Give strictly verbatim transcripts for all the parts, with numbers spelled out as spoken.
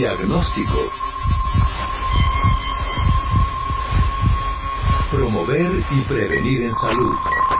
Diagnóstico. Promover y prevenir en salud.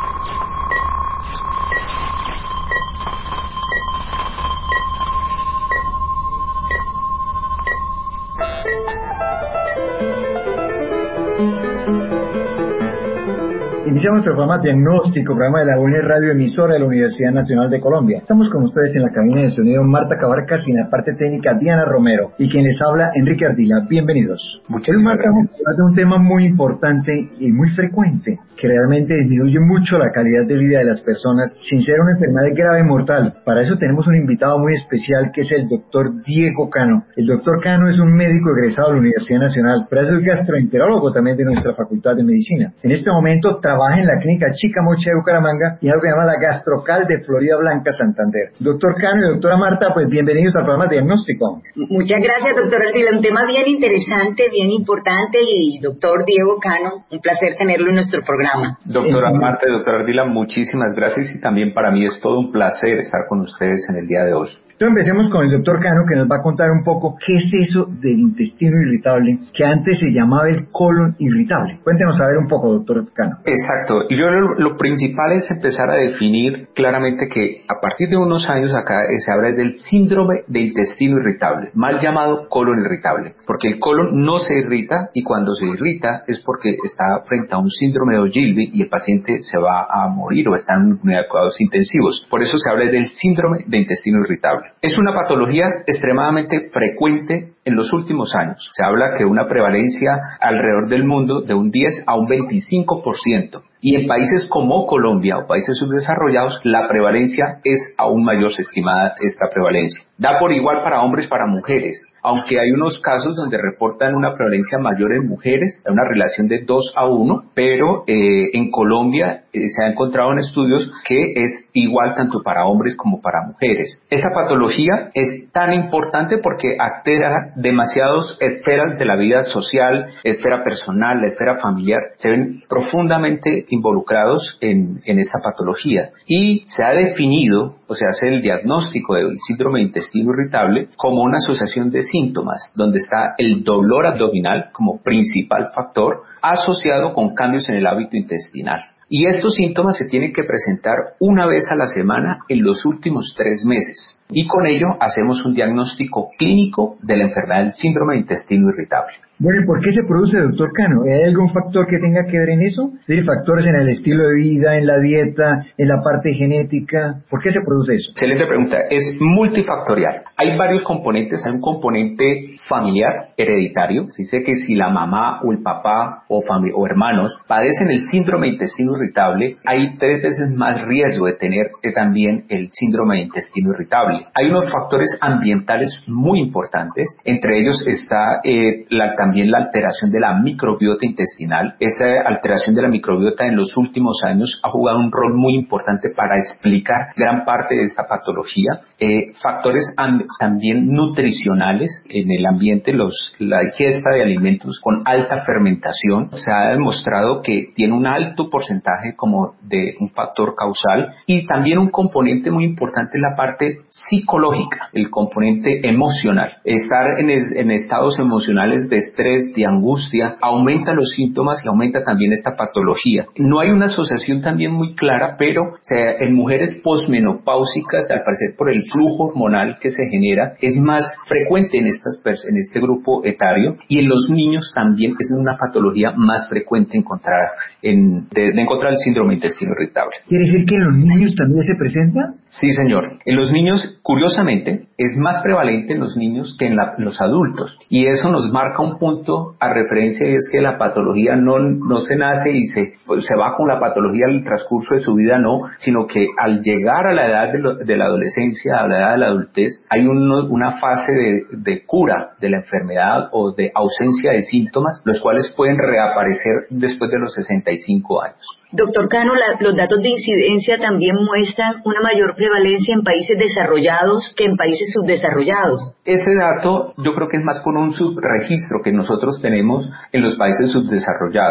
Iniciamos nuestro programa Diagnóstico, programa de la U N Radio, emisora de la Universidad Nacional de Colombia. Estamos con ustedes en la cabina de sonido Marta Cabarcas y en la parte técnica Diana Romero. Y quien les habla, Enrique Ardila. Bienvenidos. Muchas gracias. Marta, vamos a hablar de un tema muy importante y muy frecuente, que realmente disminuye mucho la calidad de vida de las personas sin ser una enfermedad grave y mortal. Para eso tenemos un invitado muy especial que es el doctor Diego Cano. El doctor Cano es un médico egresado de la Universidad Nacional, pero es el gastroenterólogo también de nuestra Facultad de Medicina. En este momento trabaja en la clínica Chicamocha de Bucaramanga y algo que se llama la Gastrocal de Florida Blanca, Santander. Doctor Cano y doctora Marta, pues bienvenidos al programa Diagnóstico. Muchas gracias, doctor Ardila. Un tema bien interesante, bien importante, y doctor Diego Cano, un placer tenerlo en nuestro programa. Doctora Marta y doctor Ardila, muchísimas gracias, y también para mí es todo un placer estar con ustedes en el día de hoy. Entonces empecemos con el doctor Cano, que nos va a contar un poco qué es eso del intestino irritable, que antes se llamaba el colon irritable. Cuéntenos a ver un poco, doctor Cano. Exacto. Y yo lo, lo principal es empezar a definir claramente que a partir de unos años acá se habla del síndrome de intestino irritable, mal llamado colon irritable, porque el colon no se irrita, y cuando se irrita es porque está frente a un síndrome de Ogilvy y el paciente se va a morir o está en unidad de cuidados intensivos. Por eso se habla del síndrome de intestino irritable. Es una patología extremadamente frecuente en los últimos años. Se habla que una prevalencia alrededor del mundo de un diez a un veinticinco por ciento. Y en países como Colombia o países subdesarrollados, la prevalencia es aún mayor, se estimada esta prevalencia. Da por igual para hombres, para mujeres, aunque hay unos casos donde reportan una prevalencia mayor en mujeres, una relación de dos a uno, pero eh, en Colombia eh, se ha encontrado en estudios que es igual tanto para hombres como para mujeres. Esta patología es tan importante porque altera demasiadas esferas de la vida social, esfera personal, la esfera familiar, se ven profundamente involucrados en, en esta patología, y se ha definido, o sea, hace el diagnóstico del síndrome de intestino irritable como una asociación de síntomas donde está el dolor abdominal como principal factor asociado con cambios en el hábito intestinal. Y estos síntomas se tienen que presentar una vez a la semana en los últimos tres meses. Y con ello hacemos un diagnóstico clínico de la enfermedad del síndrome de intestino irritable. Bueno, ¿y por qué se produce, doctor Cano? ¿Hay algún factor que tenga que ver en eso? ¿Hay factores en el estilo de vida, en la dieta, en la parte genética? ¿Por qué se produce eso? Excelente pregunta. Es multifactorial. Hay varios componentes. Hay un componente familiar, hereditario. Se dice que si la mamá o el papá o, fami- o hermanos padecen el síndrome de intestino irritable, hay tres veces más riesgo de tener eh, también el síndrome de intestino irritable. Hay unos factores ambientales muy importantes. Entre ellos está eh, la también la alteración de la microbiota intestinal. Esa alteración de la microbiota en los últimos años ha jugado un rol muy importante para explicar gran parte de esta patología. Eh, factores am- también nutricionales en el ambiente, los, la ingesta de alimentos con alta fermentación. Se ha demostrado que tiene un alto porcentaje como de un factor causal, y también un componente muy importante es la parte psicológica, el componente emocional. Estar en, es, en estados emocionales de estrés, de angustia, aumenta los síntomas y aumenta también esta patología. No hay una asociación también muy clara, pero o sea, en mujeres posmenopáusicas, al parecer por el flujo hormonal que se genera, es más frecuente en, estas, en este grupo etario, y en los niños también es una patología más frecuente encontrar en, de, de encontrar el síndrome de intestino irritable. ¿Quiere decir que en los niños también se presenta? Sí, señor. En los niños, curiosamente, es más prevalente en los niños que en, la, en los adultos, y eso nos marca un punto a referencia, y es que la patología no, no se nace y se, se va con la patología al transcurso de su vida, no, sino que al llegar a la edad de, lo, de la adolescencia, a la edad de la adultez, hay uno, una fase de, de cura de la enfermedad o de ausencia de síntomas, los cuales pueden reaparecer después de los sesenta y cinco años. Doctor Cano, la, los datos de incidencia también muestran una mayor prevalencia en países desarrollados que en países subdesarrollados. Ese dato yo creo que es más por un subregistro que nosotros tenemos en los países subdesarrollados.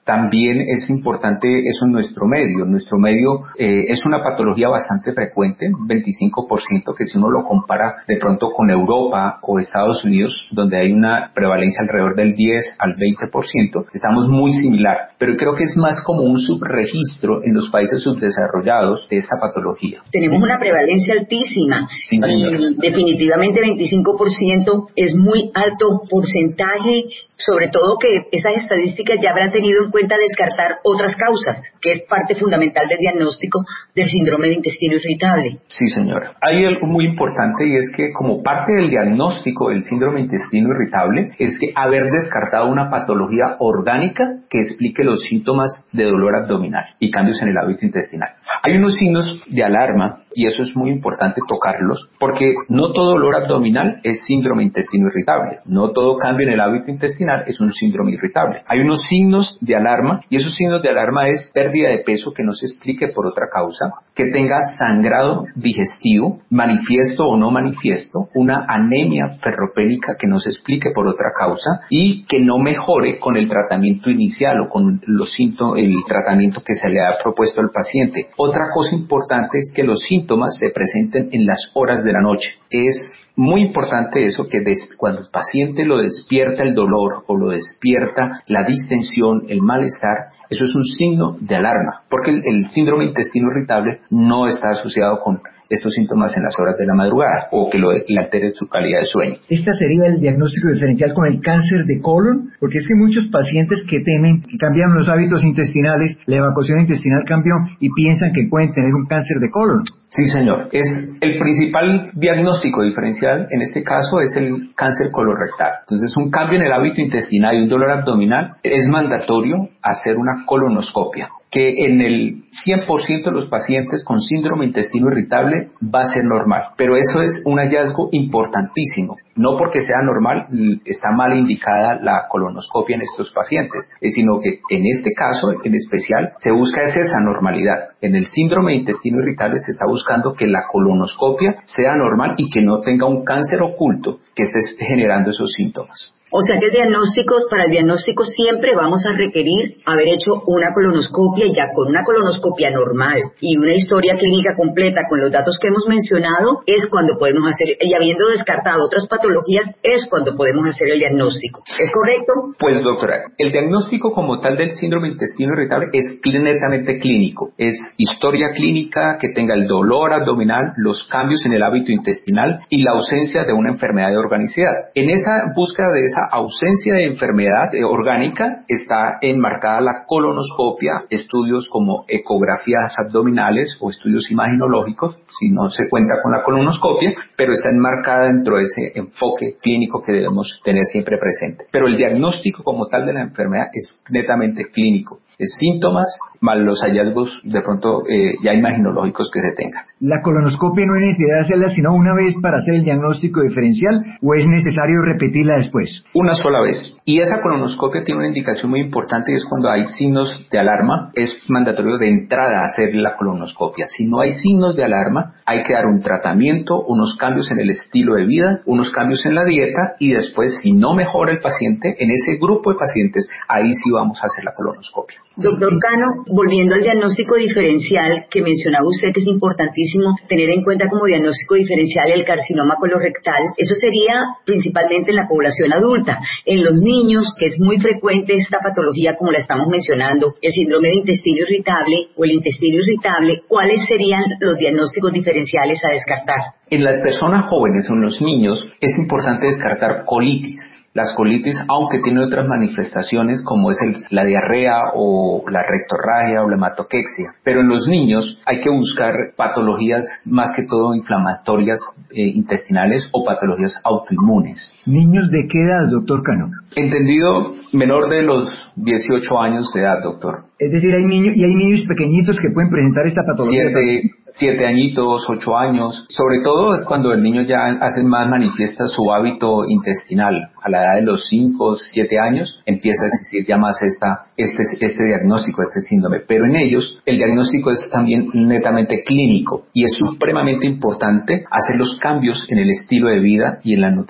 también es importante eso en nuestro medio. Nuestro medio eh, es una patología bastante frecuente, veinticinco por ciento, que si uno lo compara de pronto con Europa o Estados Unidos, donde hay una prevalencia alrededor del diez al veinte por ciento, estamos muy similar, pero creo que es más como un subregistro en los países subdesarrollados de esta patología. Tenemos una prevalencia altísima Sí, y definitivamente veinticinco por ciento es muy alto porcentaje, sobre todo que esas estadísticas ya habrán tenido en cuenta descartar otras causas, que es parte fundamental del diagnóstico del síndrome de intestino irritable. Sí, señora. Hay algo muy importante y es que como parte del diagnóstico del síndrome de intestino irritable es que haber descartado una patología orgánica que explique los síntomas de dolor abdominal y cambios en el hábito intestinal. Hay unos signos de alarma y eso es muy importante tocarlos porque no todo dolor abdominal es síndrome de intestino irritable, no todo cambio en el hábito intestinal es un síndrome irritable. Hay unos signos de alarma y esos signos de alarma es pérdida de peso que no se explique por otra causa, que tenga sangrado digestivo, manifiesto o no manifiesto, una anemia ferropénica que no se explique por otra causa y que no mejore con el tratamiento inicial o con los síntomas, el tratamiento que se le ha propuesto al paciente. Otra cosa importante es que los síntomas se presenten en las horas de la noche. Es muy importante eso, que des, cuando el paciente lo despierta el dolor o lo despierta la distensión, el malestar, eso es un signo de alarma, porque el, el síndrome de intestino irritable no está asociado con estos síntomas en las horas de la madrugada o que lo, le altere su calidad de sueño. ¿Esta sería el diagnóstico diferencial con el cáncer de colon? Porque es que muchos pacientes que temen que cambian los hábitos intestinales, la evacuación intestinal cambió y piensan que pueden tener un cáncer de colon. Sí, señor. Es el principal diagnóstico diferencial en este caso es el cáncer colorectal. Entonces, un cambio en el hábito intestinal y un dolor abdominal es mandatorio hacer una colonoscopia, que en el cien por ciento de los pacientes con síndrome de intestino irritable va a ser normal. Pero eso es un hallazgo importantísimo. No porque sea normal, está mal indicada la colonoscopia en estos pacientes, sino que en este caso en especial se busca es esa normalidad. En el síndrome de intestino irritable se está buscando que la colonoscopia sea normal y que no tenga un cáncer oculto que esté generando esos síntomas. O sea que diagnósticos, para el diagnóstico siempre vamos a requerir haber hecho una colonoscopia y ya con una colonoscopia normal y una historia clínica completa con los datos que hemos mencionado es cuando podemos hacer, y habiendo descartado otras patologías, es cuando podemos hacer el diagnóstico. ¿Es correcto? Pues doctora, el diagnóstico como tal del síndrome de intestino irritable es netamente clínico. Es historia clínica que tenga el dolor abdominal, los cambios en el hábito intestinal y la ausencia de una enfermedad de organicidad. En esa búsqueda de esa ausencia de enfermedad eh, orgánica está enmarcada la colonoscopia, estudios como ecografías abdominales o estudios imaginológicos, si no se cuenta con la colonoscopia, pero está enmarcada dentro de ese enfoque clínico que debemos tener siempre presente. Pero el diagnóstico como tal de la enfermedad es netamente clínico, es síntomas más los hallazgos de pronto eh, ya imaginológicos que se tengan. ¿La colonoscopia no es necesidad de hacerla sino una vez para hacer el diagnóstico diferencial o es necesario repetirla después? Una sola vez. Y esa colonoscopia tiene una indicación muy importante y es cuando hay signos de alarma, es mandatorio de entrada hacer la colonoscopia. Si no hay signos de alarma, hay que dar un tratamiento, unos cambios en el estilo de vida, unos cambios en la dieta y después, si no mejora el paciente, en ese grupo de pacientes, ahí sí vamos a hacer la colonoscopia. Doctor Cano, volviendo al diagnóstico diferencial que mencionaba usted que es importantísimo tener en cuenta como diagnóstico diferencial el carcinoma colorectal, eso sería principalmente en la población adulta. En los niños, que es muy frecuente esta patología como la estamos mencionando, el síndrome de intestino irritable o el intestino irritable, ¿cuáles serían los diagnósticos diferenciales a descartar? En las personas jóvenes o en los niños es importante descartar colitis. Las colitis, aunque tienen otras manifestaciones como es el, la diarrea o la rectorragia o la hematoquexia, pero en los niños hay que buscar patologías más que todo inflamatorias eh, intestinales o patologías autoinmunes. ¿Niños de qué edad, doctor Cano? Entendido, menor de los dieciocho años de edad, doctor. Es decir, hay niños y hay niños pequeñitos que pueden presentar esta patología. Siete, siete añitos, ocho años. Sobre todo es cuando el niño ya hace más manifiesta su hábito intestinal. A la edad de los cinco, siete años empieza a existir ya más esta, este, este diagnóstico, este síndrome. Pero en ellos el diagnóstico es también netamente clínico y es supremamente importante hacer los cambios en el estilo de vida y en la nutrición.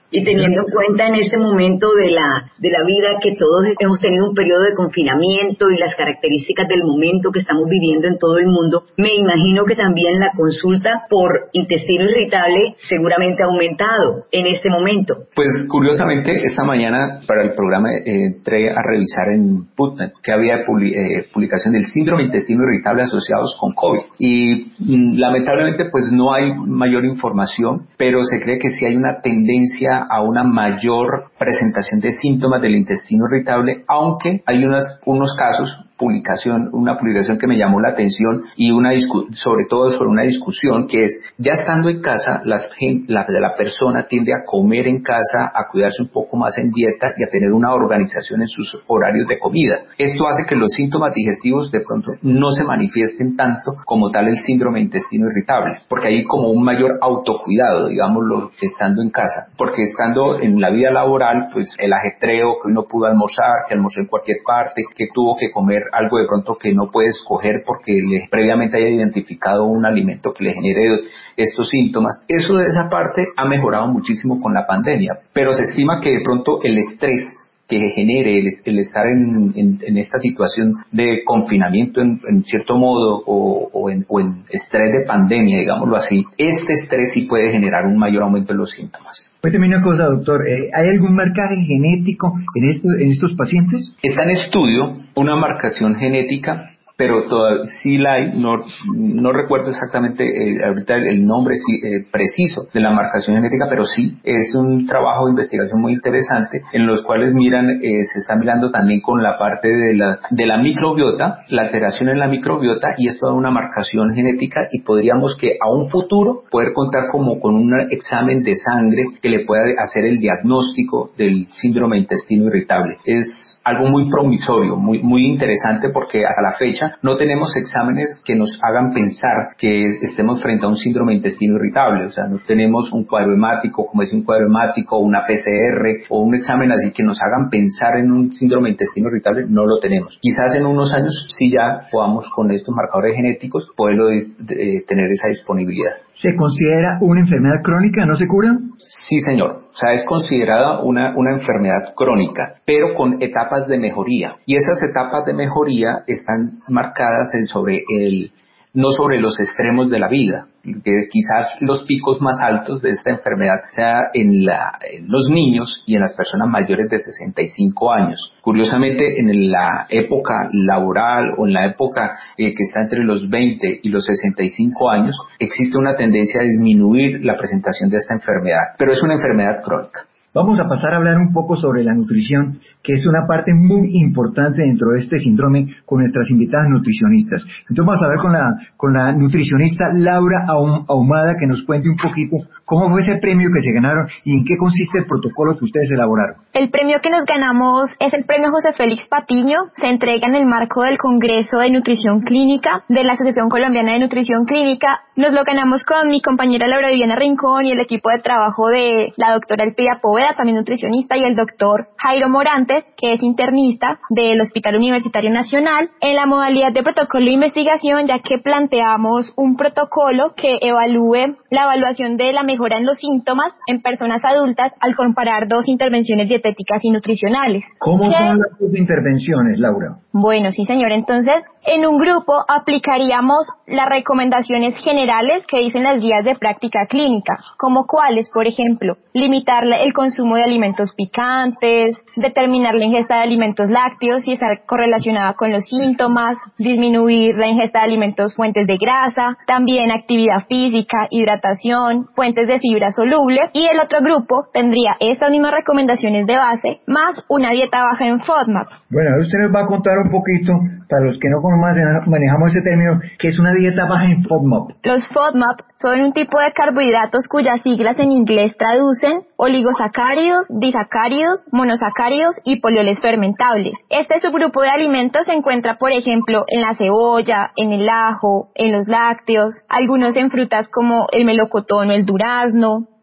Y teniendo en cuenta en este momento de la de la vida que todos hemos tenido un periodo de confinamiento y las características del momento que estamos viviendo en todo el mundo, me imagino que también la consulta por intestino irritable seguramente ha aumentado en este momento. Pues curiosamente esta mañana para el programa eh, entré a revisar en PubMed que había publi- eh, publicación del síndrome de intestino irritable asociados con COVID y mm, lamentablemente pues no hay mayor información, pero se cree que sí hay una tendencia a una mayor presentación de síntomas del intestino irritable, aunque hay unas, unos casos, publicación, una publicación que me llamó la atención y una discu- sobre todo sobre una discusión que es, ya estando en casa, las, la, la persona tiende a comer en casa, a cuidarse un poco más en dieta y a tener una organización en sus horarios de comida. Esto hace que los síntomas digestivos de pronto no se manifiesten tanto como tal el síndrome de intestino irritable, porque hay como un mayor autocuidado, digámoslo, estando en casa, porque estando en la vida laboral, pues el ajetreo, que uno pudo almorzar, que almorzó en cualquier parte, que tuvo que comer algo de pronto que no puede escoger porque le, previamente haya identificado un alimento que le genere estos síntomas. Eso de esa parte ha mejorado muchísimo con la pandemia, pero se estima que de pronto el estrés que genere el, el estar en, en, en esta situación de confinamiento en, en cierto modo o, o, en, o en estrés de pandemia, digámoslo así, este estrés sí puede generar un mayor aumento en los síntomas. Cuénteme una cosa, doctor, ¿eh, ¿hay algún marcaje genético en, esto, en estos pacientes? Está en estudio una marcación genética, pero todavía sí la hay, no, no recuerdo exactamente eh, ahorita el, el nombre sí, eh, preciso de la marcación genética, pero sí es un trabajo de investigación muy interesante en los cuales miran, eh, se está mirando también con la parte de la, de la microbiota, la alteración en la microbiota, y esto da una marcación genética y podríamos que a un futuro poder contar como con un examen de sangre que le pueda hacer el diagnóstico del síndrome de intestino irritable. Es algo muy promisorio, muy, muy interesante porque hasta la fecha no tenemos exámenes que nos hagan pensar que estemos frente a un síndrome de intestino irritable, o sea, no tenemos un cuadro hemático, como es un cuadro hemático, o una P C R, o un examen así que nos hagan pensar en un síndrome de intestino irritable, no lo tenemos. Quizás en unos años sí ya podamos con estos marcadores genéticos poderlo de, de, tener esa disponibilidad. ¿Se considera una enfermedad crónica? ¿No se cura? Sí, señor. O sea, es considerada una, una enfermedad crónica, pero con etapas de mejoría. Y esas etapas de mejoría están marcadas en sobre el, no sobre los extremos de la vida, que quizás los picos más altos de esta enfermedad sea en, la, en los niños y en las personas mayores de sesenta y cinco años. Curiosamente, en la época laboral o en la época eh, que está entre los veinte y los sesenta y cinco años, existe una tendencia a disminuir la presentación de esta enfermedad, pero es una enfermedad crónica. Vamos a pasar a hablar un poco sobre la nutrición, que es una parte muy importante dentro de este síndrome con nuestras invitadas nutricionistas. Entonces vamos a ver con la, con la nutricionista Laura Ahumada, que nos cuente un poquito cómo fue ese premio que se ganaron y en qué consiste el protocolo que ustedes elaboraron. El premio que nos ganamos es el premio José Félix Patiño. Se entrega en el marco del Congreso de Nutrición Clínica de la Asociación Colombiana de Nutrición Clínica. Nos lo ganamos con mi compañera Laura Viviana Rincón y el equipo de trabajo de la doctora Elpidia Poveda, también nutricionista, y el doctor Jairo Morantes, que es internista del Hospital Universitario Nacional, en la modalidad de protocolo de investigación, ya que planteamos un protocolo que evalúe la evaluación de la mejora en los síntomas en personas adultas al comparar dos intervenciones dietéticas y nutricionales. ¿Cómo ¿Qué? son las dos intervenciones, Laura? Bueno, sí, señor. Entonces, en un grupo aplicaríamos las recomendaciones generales que dicen las guías de práctica clínica, como cuáles, por ejemplo, limitar el consumo de alimentos picantes, determinar la ingesta de alimentos lácteos si está correlacionada con los síntomas, disminuir la ingesta de alimentos fuentes de grasa, también actividad física, hidratación, fuentes de fibra soluble, y el otro grupo tendría estas mismas recomendaciones de base, más una dieta baja en FODMAP. Bueno, ahora usted nos va a contar un poquito, para los que no manejamos ese término, que es una dieta baja en FODMAP. Los FODMAP son un tipo de carbohidratos cuyas siglas en inglés traducen oligosacáridos, disacáridos, monosacáridos y polioles fermentables. Este subgrupo de alimentos se encuentra, por ejemplo, en la cebolla, en el ajo, en los lácteos, algunos en frutas como el melocotón o el durazno,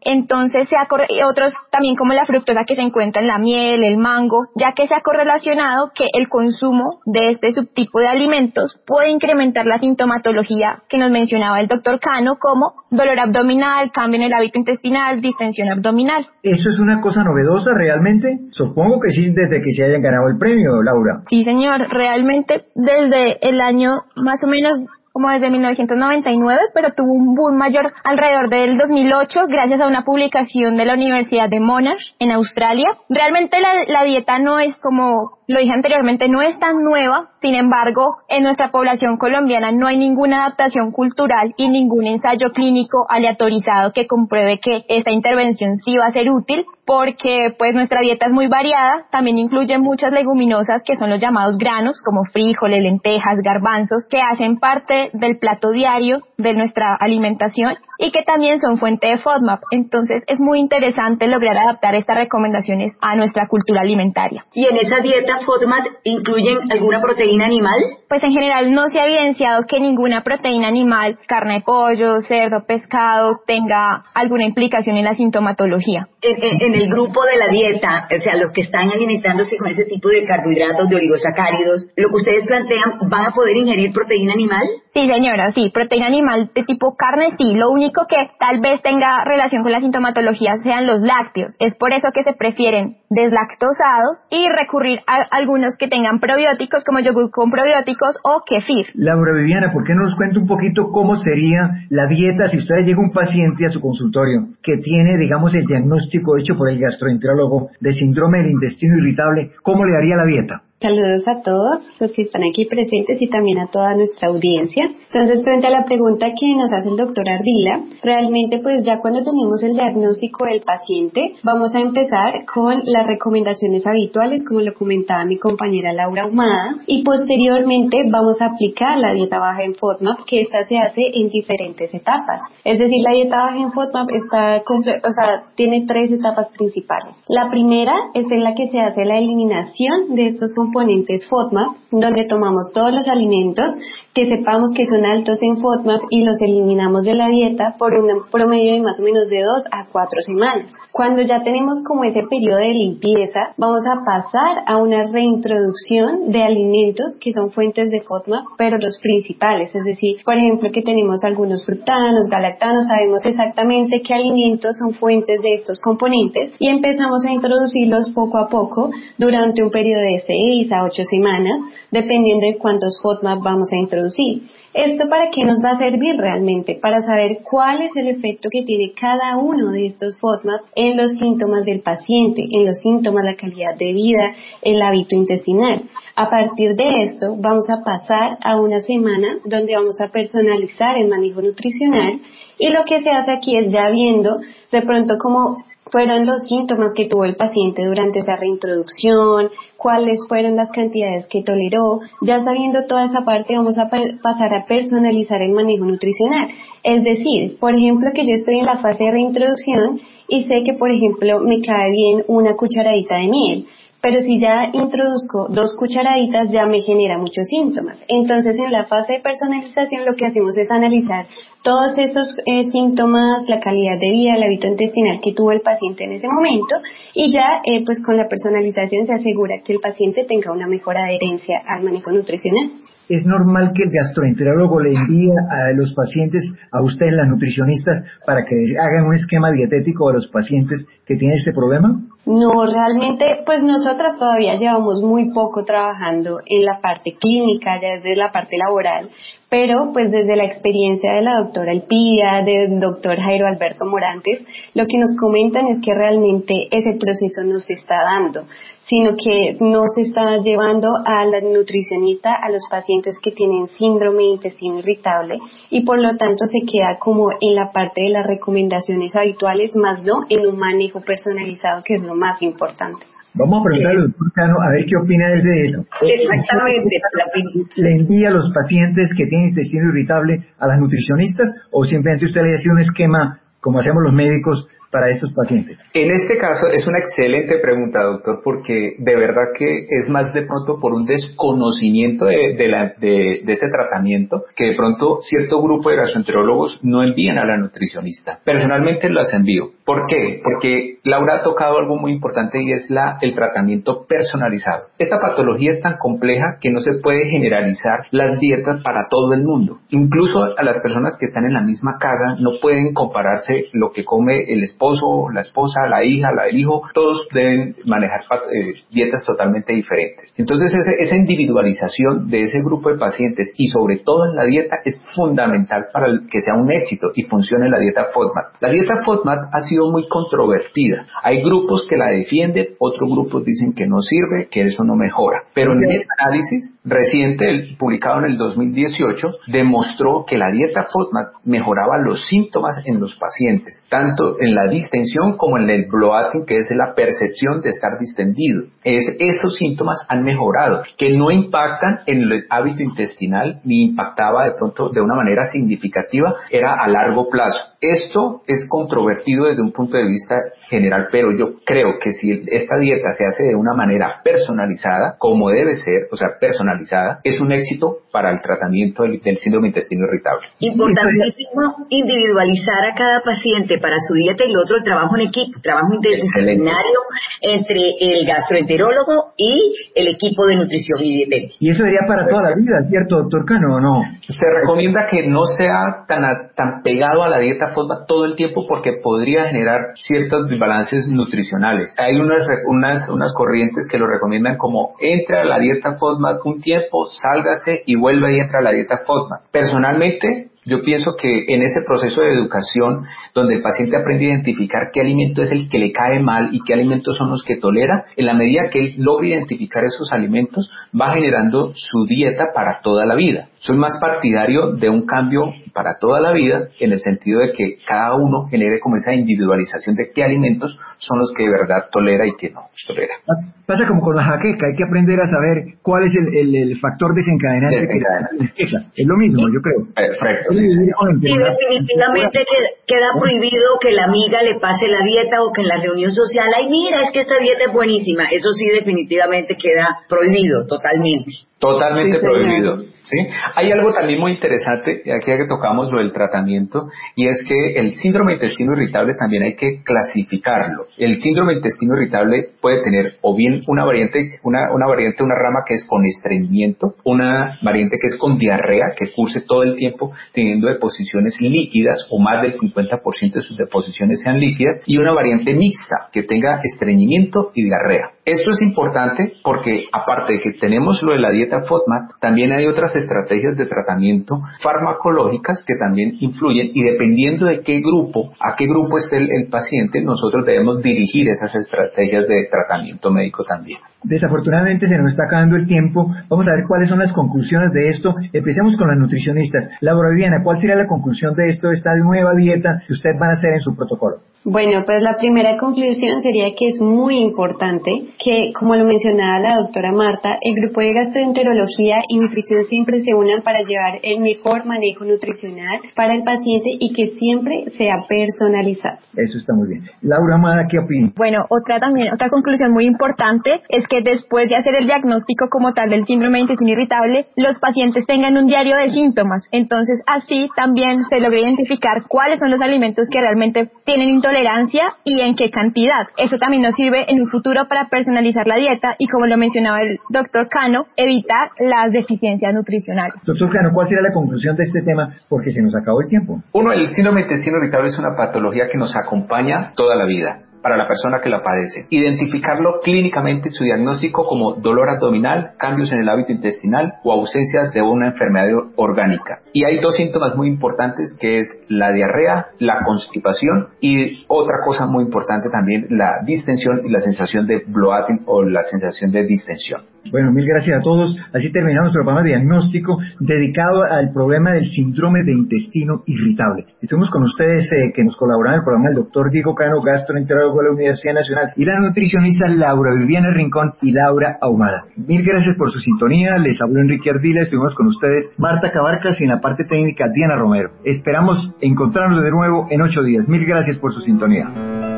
entonces se ha corre- otros también como la fructosa que se encuentra en la miel, el mango, ya que se ha correlacionado que el consumo de este subtipo de alimentos puede incrementar la sintomatología que nos mencionaba el doctor Cano, como dolor abdominal, cambio en el hábito intestinal, distensión abdominal. ¿Eso es una cosa novedosa realmente? Supongo que sí, desde que se hayan ganado el premio, Laura. Sí, señor, realmente desde el año más o menos como desde mil novecientos noventa y nueve, pero tuvo un boom mayor alrededor del dos mil ocho gracias a una publicación de la Universidad de Monash en Australia. Realmente la, la dieta no es, como lo dije anteriormente, no es tan nueva. Sin embargo, en nuestra población colombiana no hay ninguna adaptación cultural y ningún ensayo clínico aleatorizado que compruebe que esta intervención sí va a ser útil, porque pues nuestra dieta es muy variada. También incluye muchas leguminosas que son los llamados granos, como frijoles, lentejas, garbanzos, que hacen parte del plato diario de nuestra alimentación y que también son fuente de FODMAP. Entonces es muy interesante lograr adaptar estas recomendaciones a nuestra cultura alimentaria. ¿Y en esa dieta FODMAP incluyen alguna proteína animal? Pues en general no se ha evidenciado que ninguna proteína animal, carne de pollo, cerdo, pescado, tenga alguna implicación en la sintomatología. En, en, en el grupo de la dieta, o sea, los que están alimentándose con ese tipo de carbohidratos, de oligosacáridos, lo que ustedes plantean, ¿van a poder ingerir proteína animal? Sí, señora, sí, proteína animal de tipo carne, sí. Lo único que tal vez tenga relación con la sintomatología sean los lácteos. Es por eso que se prefieren deslactosados y recurrir a algunos que tengan probióticos, como yogur con probióticos o kefir. Laura Viviana, ¿por qué no nos cuenta un poquito cómo sería la dieta si usted llega un paciente a su consultorio que tiene, digamos, el diagnóstico hecho por el gastroenterólogo de síndrome del intestino irritable? ¿Cómo le haría la dieta? Saludos a todos los que están aquí presentes y también a toda nuestra audiencia. Entonces, frente a la pregunta que nos hace el doctor Ardila, realmente pues ya cuando tenemos el diagnóstico del paciente, vamos a empezar con las recomendaciones habituales, como lo comentaba mi compañera Laura Ahumada, y posteriormente vamos a aplicar la dieta baja en FODMAP, que esta se hace en diferentes etapas. Es decir, la dieta baja en FODMAP está comple- o sea, tiene tres etapas principales. La primera es en la que se hace la eliminación de estos componentes componentes FODMAP, donde tomamos todos los alimentos que sepamos que son altos en FODMAP y los eliminamos de la dieta por un promedio de más o menos de dos a cuatro semanas. Cuando ya tenemos como ese periodo de limpieza, vamos a pasar a una reintroducción de alimentos que son fuentes de FODMAP, pero los principales, es decir, por ejemplo, que tenemos algunos fructanos, galactanos, sabemos exactamente qué alimentos son fuentes de estos componentes y empezamos a introducirlos poco a poco durante un periodo de seis a ocho semanas, dependiendo de cuántos FODMAP vamos a introducir. ¿Esto para qué nos va a servir realmente? Para saber cuál es el efecto que tiene cada uno de estos FODMAP en los síntomas del paciente, en los síntomas, la calidad de vida, el hábito intestinal. A partir de esto, vamos a pasar a una semana donde vamos a personalizar el manejo nutricional y lo que se hace aquí es ya viendo de pronto cómo fueron los síntomas que tuvo el paciente durante esa reintroducción, cuáles fueron las cantidades que toleró. Ya sabiendo toda esa parte, vamos a pa- pasar a personalizar el manejo nutricional. Es decir, por ejemplo, que yo estoy en la fase de reintroducción y sé que, por ejemplo, me cae bien una cucharadita de miel, pero si ya introduzco dos cucharaditas ya me genera muchos síntomas. Entonces, en la fase de personalización lo que hacemos es analizar todos esos eh, síntomas, la calidad de vida, el hábito intestinal que tuvo el paciente en ese momento y ya eh, pues con la personalización se asegura que el paciente tenga una mejor adherencia al manejo nutricional. ¿Es normal que el gastroenterólogo le envíe a los pacientes, a ustedes las nutricionistas, para que hagan un esquema dietético de los pacientes que tienen este problema? No, realmente, pues nosotras todavía llevamos muy poco trabajando en la parte clínica, ya desde la parte laboral, pero pues desde la experiencia de la doctora Elpidia, del doctor Jairo Alberto Morantes, lo que nos comentan es que realmente ese proceso no se está dando, sino que no se está llevando a la nutricionista a los pacientes que tienen síndrome de intestino irritable y por lo tanto se queda como en la parte de las recomendaciones habituales, más no en un manejo personalizado, que es lo más importante. Vamos a preguntarle al doctor Cano a ver qué opina él de eso. Exactamente. ¿Le envía a los pacientes que tienen intestino irritable a las nutricionistas o simplemente usted le hace un esquema, como hacemos los médicos, para estos pacientes? En este caso es una excelente pregunta, doctor, porque de verdad que es más de pronto por un desconocimiento de, de, la, de, de este tratamiento que de pronto cierto grupo de gastroenterólogos no envían a la nutricionista. Personalmente las envío. ¿Por qué? Porque Laura ha tocado algo muy importante y es la, el tratamiento personalizado. Esta patología es tan compleja que no se puede generalizar las dietas para todo el mundo. Incluso a las personas que están en la misma casa no pueden compararse lo que come el esposo, la esposa, la hija, la del hijo. Todos deben manejar eh, dietas totalmente diferentes. Entonces ese, esa individualización de ese grupo de pacientes y sobre todo en la dieta es fundamental para el, que sea un éxito y funcione la dieta FODMAP. La dieta FODMAP ha sido muy controvertida. Hay grupos que la defienden, otros grupos dicen que no sirve, que eso no mejora. Pero en el análisis reciente, el, publicado en el dos mil dieciocho, demostró que la dieta FODMAP mejoraba los síntomas en los pacientes, tanto en la distensión como en el bloating, que es la percepción de estar distendido. Es, esos síntomas han mejorado, que no impactan en el hábito intestinal, ni impactaba de pronto de una manera significativa, era a largo plazo. Esto es controvertido desde un punto de vista general, pero yo creo que si esta dieta se hace de una manera personalizada, como debe ser, o sea, personalizada, es un éxito para el tratamiento del, del síndrome de intestino irritable. Importantísimo individualizar a cada paciente para su dieta y lo otro, el trabajo en equipo, trabajo interdisciplinario entre el gastroenterólogo y el equipo de nutrición y dietética. Y eso sería para toda la vida, ¿cierto, doctor Cano, o no? Se recomienda que no sea tan, a, tan pegado a la dieta FODMAP todo el tiempo porque podría generar ciertos desbalances nutricionales. Hay unas, unas, unas corrientes que lo recomiendan como entra a la dieta FODMAP un tiempo, sálgase y vuelve y entra a la dieta FODMAP. Personalmente, yo pienso que en ese proceso de educación, donde el paciente aprende a identificar qué alimento es el que le cae mal y qué alimentos son los que tolera, en la medida que él logre identificar esos alimentos, va generando su dieta para toda la vida. Soy más partidario de un cambio para toda la vida, en el sentido de que cada uno genere como esa individualización de qué alimentos son los que de verdad tolera y qué no tolera. Pasa como con la jaqueca, hay que aprender a saber cuál es el, el, el factor desencadenante. Desencadenante. Que es, es lo mismo, yo creo. Perfecto. Sí, definitivamente queda prohibido que la amiga le pase la dieta o que en la reunión social, ay mira, es que esta dieta es buenísima. Eso sí definitivamente queda prohibido totalmente. Totalmente sí, prohibido, ¿sí? Hay algo también muy interesante, aquí ya que tocamos lo del tratamiento, y es que el síndrome de intestino irritable también hay que clasificarlo. El síndrome de intestino irritable puede tener o bien una variante, una, una variante, una rama que es con estreñimiento, una variante que es con diarrea, que curse todo el tiempo teniendo deposiciones líquidas, o más del cincuenta por ciento de sus deposiciones sean líquidas, y una variante mixta, que tenga estreñimiento y diarrea. Esto es importante porque, aparte de que tenemos lo de la dieta FODMAP, también hay otras estrategias de tratamiento farmacológicas que también influyen, y dependiendo de qué grupo, a qué grupo esté el, el paciente, nosotros debemos dirigir esas estrategias de tratamiento médico también. Desafortunadamente se nos está acabando el tiempo. Vamos a ver cuáles son las conclusiones de esto. Empecemos con las nutricionistas. Laura Viviana, ¿cuál sería la conclusión de esto, de esta nueva dieta que ustedes van a hacer en su protocolo? Bueno, pues la primera conclusión sería que es muy importante que, como lo mencionaba la doctora Marta, el grupo de gastroenterología y nutrición siempre se unan para llevar el mejor manejo nutricional para el paciente y que siempre sea personalizado. Eso está muy bien. Laura Amada, ¿qué opina? Bueno, otra también, otra conclusión muy importante es que después de hacer el diagnóstico como tal del síndrome de intestino irritable, los pacientes tengan un diario de síntomas. Entonces, así también se logra identificar cuáles son los alimentos que realmente tienen intolerancia y en qué cantidad. Eso también nos sirve en un futuro para personalizar la dieta y, como lo mencionaba el doctor Cano, evitar las deficiencias nutricionales. Doctor Cano, ¿cuál sería la conclusión de este tema? Porque se nos acabó el tiempo. Uno, el síndrome de intestino irritable es una patología que nos acompaña toda la vida para la persona que la padece. Identificarlo clínicamente, su diagnóstico como dolor abdominal, cambios en el hábito intestinal o ausencia de una enfermedad orgánica. Y hay dos síntomas muy importantes, que es la diarrea, la constipación, y otra cosa muy importante también, la distensión y la sensación de bloating o la sensación de distensión. Bueno, mil gracias a todos. Así terminamos nuestro programa de diagnóstico dedicado al problema del síndrome de intestino irritable. Estuvimos con ustedes eh, que nos colaboraron en el programa el doctor Diego Cano, gastroenterólogo de la Universidad Nacional, y la nutricionista Laura Viviana Rincón y Laura Ahumada. Mil gracias por su sintonía. Les habló Enrique Ardila. Estuvimos con ustedes Marta Cabarcas y en la parte técnica Diana Romero. Esperamos encontrarnos de nuevo en ocho días. Mil gracias por su sintonía.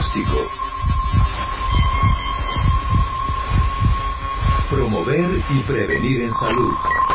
diagnóstico. Promover y prevenir en salud.